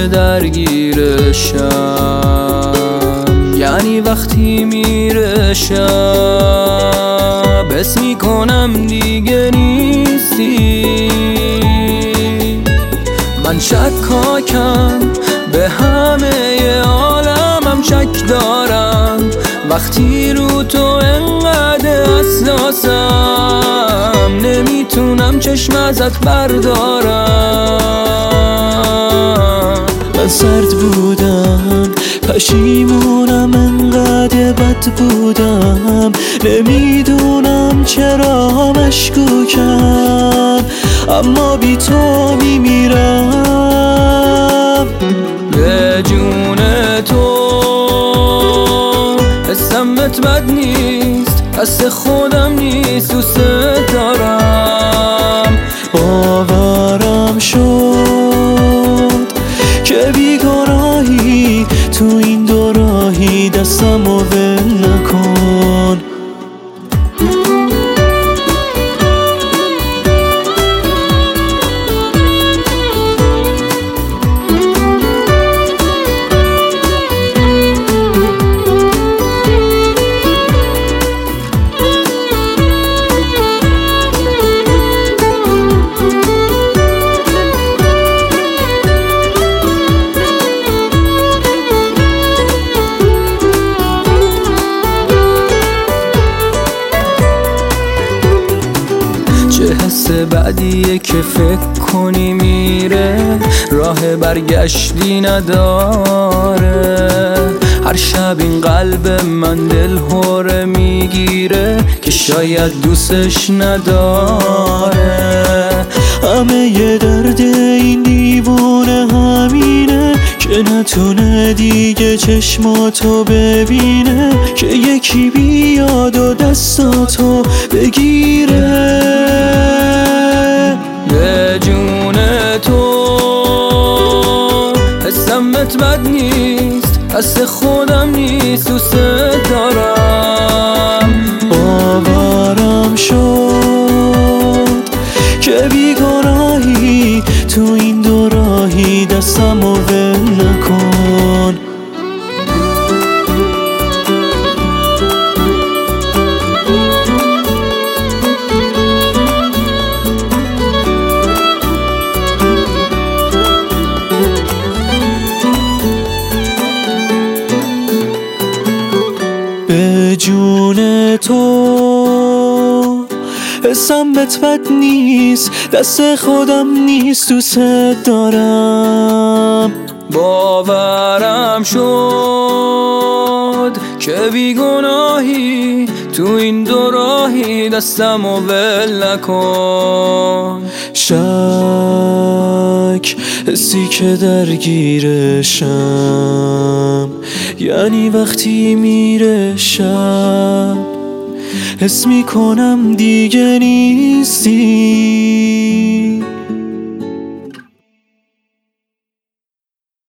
که درگیرشم، یعنی وقتی میره شب حس میکنم دیگه نیستی. من شکاکم به همه عالمم شک دارم، وقتی رو تو انقدر حساسم نمیتونم چشم ازت بردارم. من سرد بودم، پشیمونم، انقدر بد بودم، نمیدونم چرا مشکوکم، اما بی تو میمیرم. به جون تو حسم بد نیست، دست خودم نیست، دوست دارم. باورم شد که بیگناهی، تو این دو راهی دستمو ول نکن. چه حس بعدیه که فکر کنی میره، راه برگشتی نداره. هر شب این قلب من دل هوره میگیره که شاید دوستش نداره. همه یه درد این دیوونه همینه که نتونه دیگه چشماتو ببینه، که یکی بیاد و دستاتو بگیره. به جون تو حسم بد نیست، دست خودم نیست، دوست دارم. باورم شد که بیگناهی، تو این دو راهی دستمو ول نکن. به جون تو حسم بد نیست، دست خودم نیست، دوست دارم. باورم شد که بیگناهی، تو این دو راهی دستمو ول نکن. شک حسی که درگیرشم، یعنی وقتی میره شب حس میکنم دیگه نیستی.